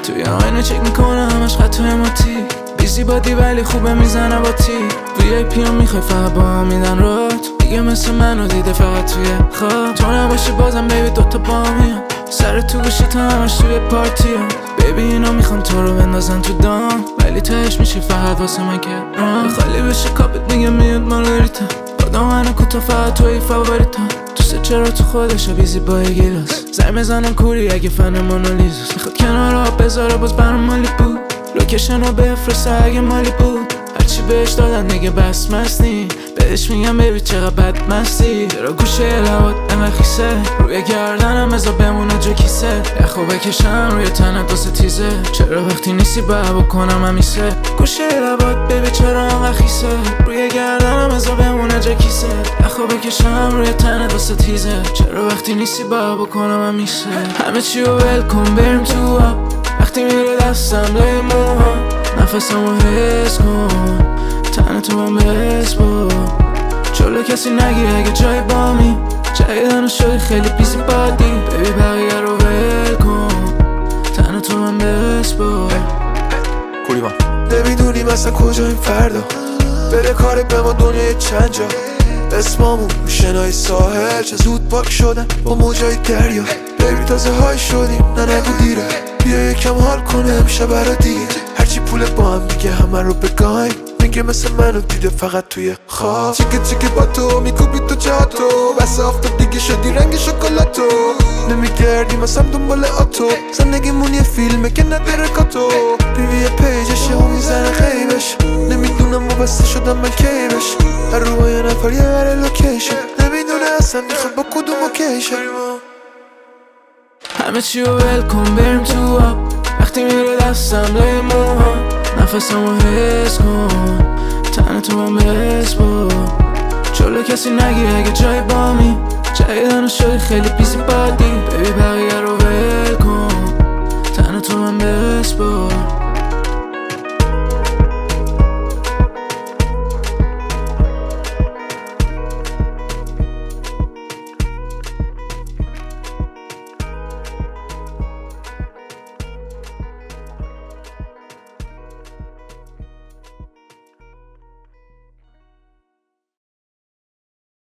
توی آینه چک میکنه همش خطای ماتی بیزی بادی ولی خوبه میزنه با تی VIP هم میخوای فقط با هم میدن رات دیگه مثل منو دیده فقط توی خواب تو نباشی بازم بیبی دوتا با میان سر تو گوشی تا همش توی پارتی هم بیبی اینا میخوان تو رو بندازن تو دام ولی تهش میشی فقط واسه من که خالی بشه کاپت میگه میاد مارگریتا آدم منو کوتا فقط توی فاوریتا دوست چرا تو خودشه بیزی با یه گیلاس زنگ میزنم کوری اگه فن مونالیزاست میخواد کنار آب بذاره باز برام مالی بود لوکیشن رو بفرسته اگه مالی بود هرچی بهش دادن دیگه بس مستی بهش میگم بیبی چقدر بد مستی چرا گوشه لبات انقدر خیسه روی گردنم ازا بمونه جو کیسه یخو بکشم روی تنت واسه تیزه چرا وقتی نیستی باید بکنم همیشه گوشه لبات بیبی چرا انقدر خیسه روی گردنم ازا بمونه جو کیسه یخو بکشم روی تنت واسه تیزه چرا وقتی نیستی باید بکنم همیشه همه چی رو ول کن بریم تو آب وقتی میره دستم لای موها نفسمو حس کن تن تو من بسپار جلو کسی نگی اگه جای بامی جایدن شدی خیلی بیزی بادی بیبی بقیه رو ول کن تن تو من بسپار کوریوان نمیدونیم اصلا کجاییم فردا بره کاری به ما دنیای چند جا اسمامون شنای ساحل چه زود پاک شدن با موجای دریا بیبی تازه های شدیم نه نگو دیره بیا یکم حال کنه امشب برا دیگه هرچی پول با هم دیگه همه رو بگایم میگه مثل منو دیده فقط توی خواب چیکه چیکه با تو میکوبی تو جاتو بس آفتاب دیگه شدی رنگ شکلاتو نمیگردیم اصلا دنبال آتو زندگیمون یه فیلمه که نداره کاتو ریوی پیجشه و میزنه غیبش نمیدونم وابسته شدم من کیبش هر رو یه نفر یه بره لوکیشن نمیدونه اصلا میخواد با کدوم اوکیشن همه چی رو ول کن بریم تو آب وقتی میره دستم لای موها نفسمو حس کن تن تو من بسپار جلو کسی نگی اگه جای بامی جایدن شدی خیلی بیزی بادی